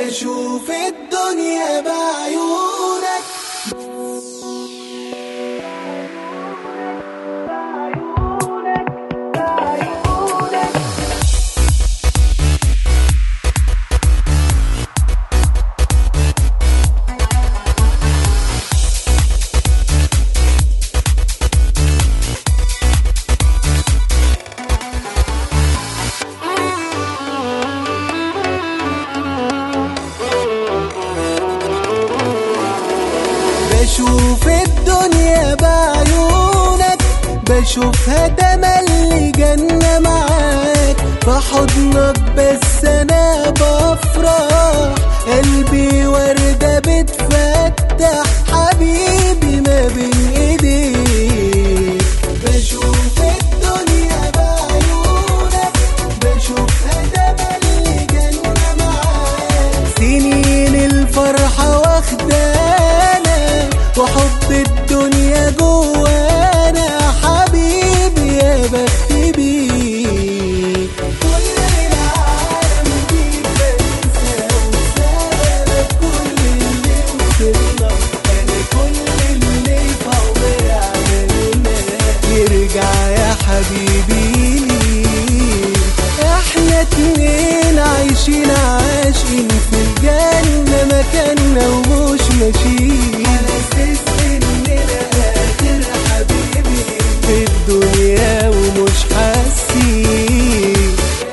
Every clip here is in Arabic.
بشوف الدنيا بعيونك. بشوف الدنيا بعيونك، بشوفها تملي جنة معاك في حضنك، بس أنا بفرح قلبي وردة بتفتح حبيبي ما بين ايديك. بشوف الدنيا بعيونك، بشوفها تملي جنة معاك، سنين الفرحة واخدانا وحب الدنيا جوانا حبيبي يا بخت بيك. كل العالم بيك بنسى وسببك كل اللي وصلنا، أنا كل اللي في عمري عملناه يرجع يا حبيبي ليك. احنا اتنين عايشين عاشقين في الجنة مكاننا ومش ماشيين على اساس اننا اخر حبيبي في الدنيا ومش حاسين.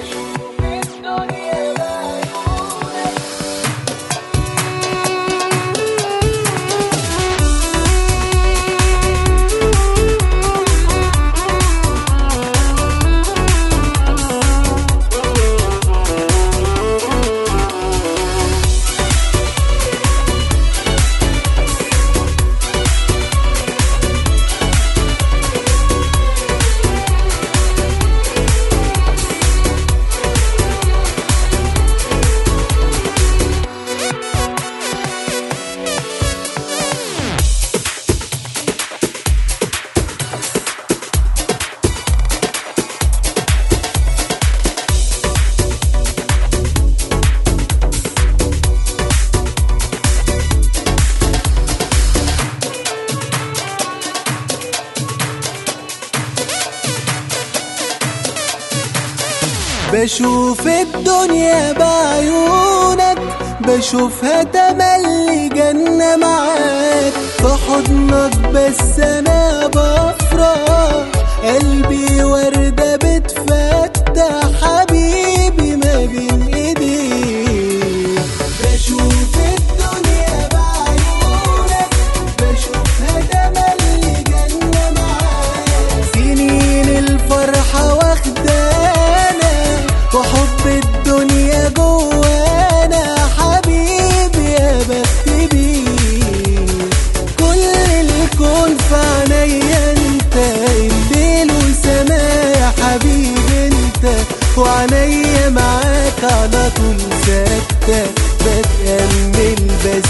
بشوف الدنيا بعيونك، بشوفها تملي جنة معاك في حضنك، بس أنا بفرح قلبي وردة بتفتح حبيبي ما بين ايديك. بشوف الدنيا بعيونك، بشوفها تملي جنة معاك، سنين الفرحة واخدانا وحب الدنيا جوانا حبيبي يا بخت بيك. كل الكون في عينيا انت، الليل وسماء يا حبيبي انت، وعينيا معاك على طول ثابتة بتأمل بس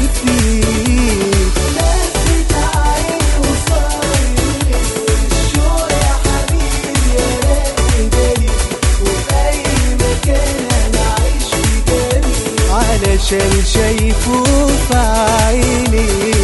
فيك. لفت عيني وصاير الشوق يا حبيبي يا راقي بالي، وفي أي مكان أنا عايش في جالي علشان شايفه في عيني.